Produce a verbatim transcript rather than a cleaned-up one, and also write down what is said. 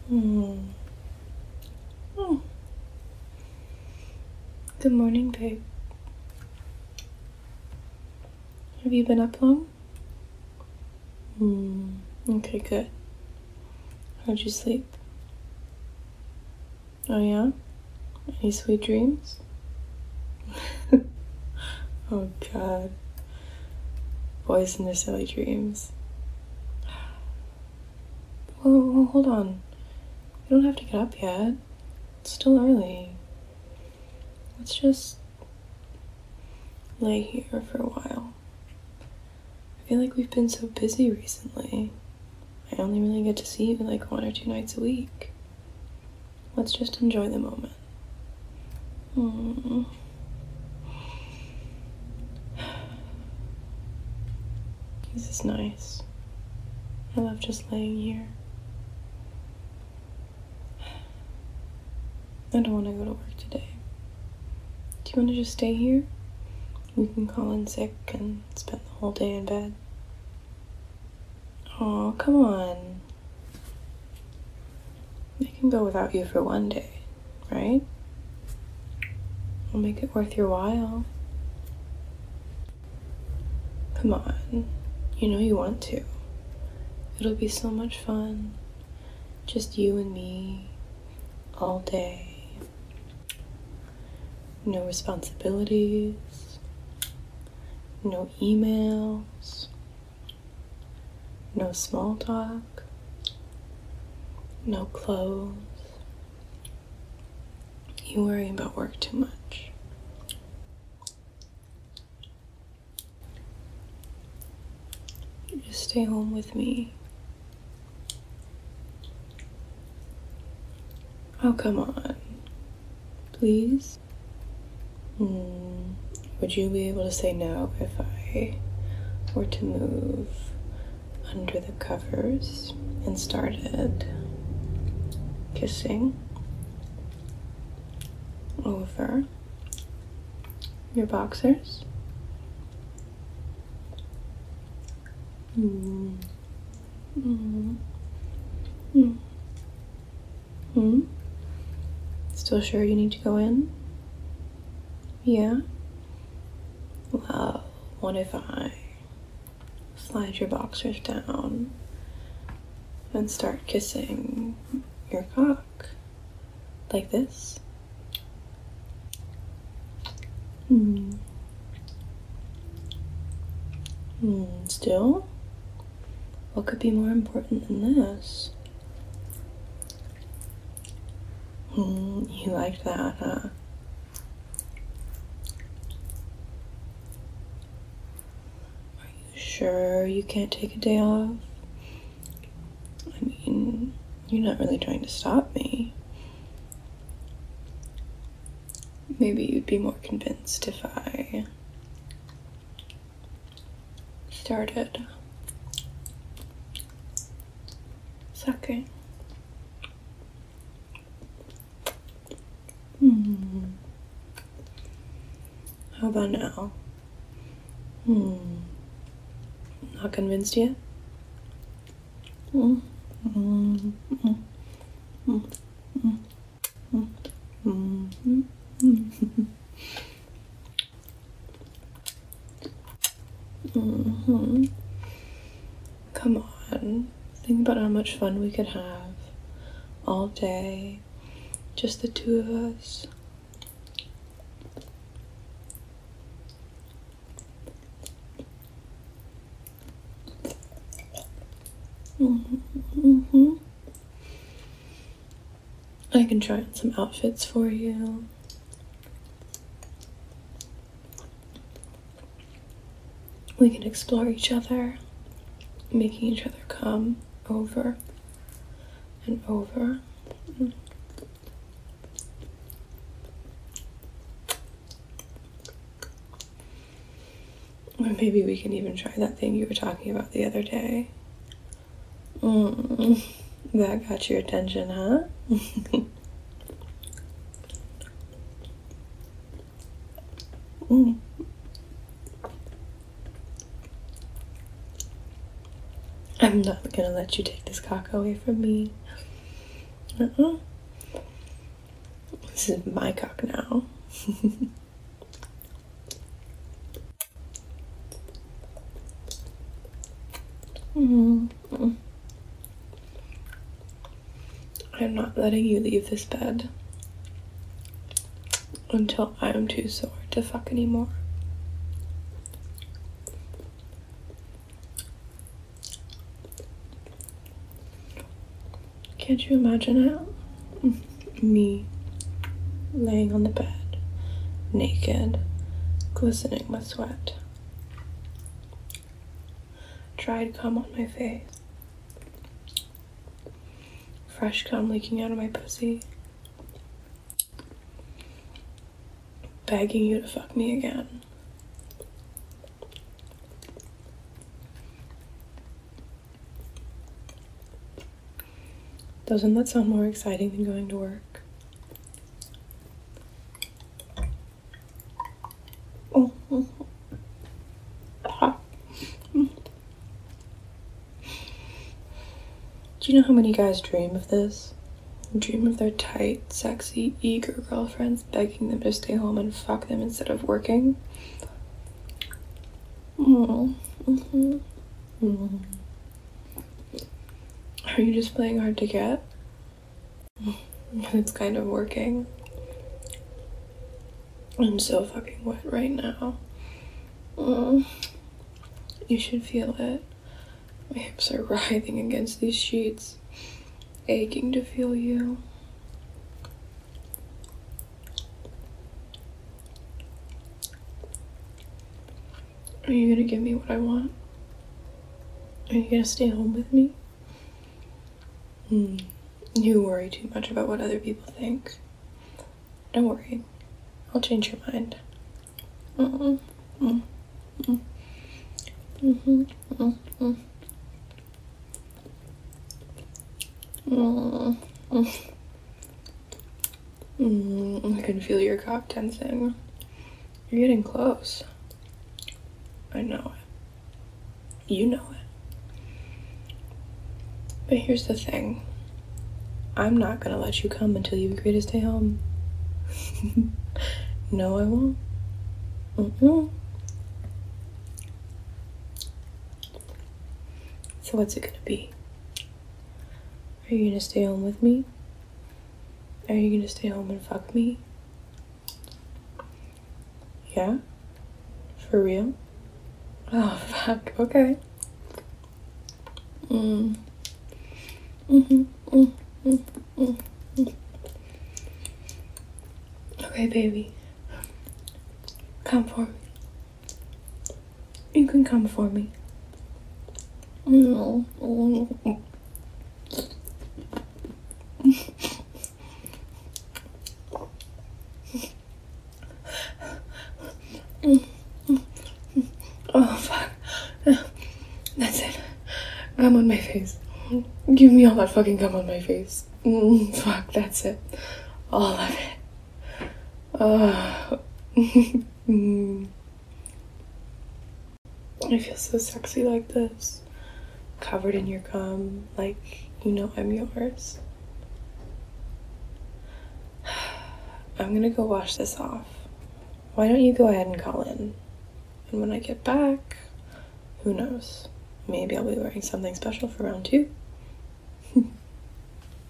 Hmm. Oh. Good morning, babe. Have you been up long? Hmm. Okay, good. How'd you sleep? Oh, yeah? Any sweet dreams? Oh, God. Boys and their silly dreams. Well, well, hold on. You don't have to get up yet. It's still early. Let's just lay here for a while. I feel like we've been so busy recently. I only really get to see you like one or two nights a week. Let's just enjoy the moment. Hmm. This is nice. I love just laying here. I don't want to go to work today. Do you want to just stay here? We can call in sick and spend the whole day in bed. Oh, come on. I can go without you for one day, right? I'll make it worth your while. Come on. You know you want to. It'll be so much fun. Just you and me all day. No responsibilities. No emails. No small talk. No clothes. You worry about work too much. You just stay home with me. Oh, come on. Please? Hmm. Would you be able to say no if I were to move under the covers and started kissing over your boxers? Hmm. Hmm. Hmm. Hmm. Still sure you need to go in? Yeah? Well, what if I slide your boxers down and start kissing your cock? Like this? Hmm. Hmm. Still? What could be more important than this? Hmm. You like that, huh? Sure you can't take a day off? I mean, you're not really trying to stop me. Maybe you'd be more convinced if I started sucking. Hmm. How about now? Hmm. Not convinced yet? Mm. Mm. Mm. Mm. Mm. Mm. Mm. Mm. Mm-hmm. Come on. Think about how much fun we could have all day. Just the two of us. Mm-hmm. I can try on some outfits for you. We can explore each other, making each other come over and over. Or maybe we can even try that thing you were talking about the other day. Mm, that got your attention, huh? mm. I'm not gonna let you take this cock away from me. Uh-uh. This is my cock now. Mm-hmm. I'm not letting you leave this bed until I'm too sore to fuck anymore. Can't you imagine it? Me laying on the bed, naked, glistening with sweat. Dried cum on my face. Fresh cum leaking out of my pussy. Begging you to fuck me again. Doesn't that sound more exciting than going to work? Oh. Ah. Do you know how many guys dream of this? Dream of their tight, sexy, eager girlfriends begging them to stay home and fuck them instead of working? Mm. Mm-hmm. Mm. Are you just playing hard to get? It's kind of working. I'm so fucking wet right now. Mm. You should feel it. My hips are writhing against these sheets, aching to feel you. Are you gonna give me what I want? Are you gonna stay home with me? Hmm. You worry too much about what other people think. Don't worry. I'll change your mind. Mm-mm. Mm. Mm. Mm-hmm. Mm. Mm. Mm. Mm. Mm. I can feel your cock tensing. You're getting close. I know it. You know it. But here's the thing. I'm not gonna let you come until you agree to stay home. No, I won't. Mm-mm. So what's it gonna be? Are you gonna stay home with me? Are you gonna stay home and fuck me? Yeah? For real? Oh, fuck. Okay. Mm. Mm-hmm. Mm. Mm. Mm. Mm. Okay, baby. Come for me. You can come for me. Mm. Mm. Oh, fuck. That's it. Gum on my face. Give me all that fucking gum on my face. Mm, fuck, that's it. All of it. Uh, mm. I feel so sexy like this. Covered in your gum, like you know I'm yours. I'm gonna go wash this off. Why don't you go ahead and call in? And when I get back, who knows? Maybe I'll be wearing something special for round two.